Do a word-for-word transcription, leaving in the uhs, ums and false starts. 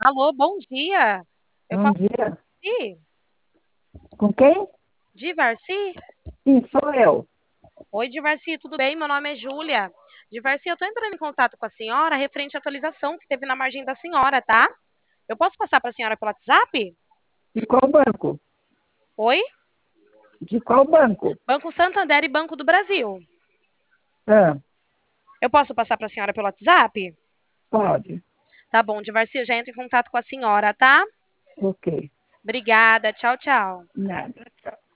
Alô, bom dia. Eu Bom falo dia. de Com quem? Diversi? Sim, sou eu. Oi, Diversi, tudo bem? Meu nome é Júlia. Diversi, eu tô entrando em contato com a senhora referente à atualização que teve na margem da senhora, tá? Eu posso passar para a senhora pelo WhatsApp? De qual banco? Oi? De qual banco? Banco Santander e Banco do Brasil. Ah, Eu posso passar para a senhora pelo WhatsApp? pode. Tá bom, Diversi, eu já entro em contato com a senhora, tá? Ok. Obrigada, tchau, tchau. Nada.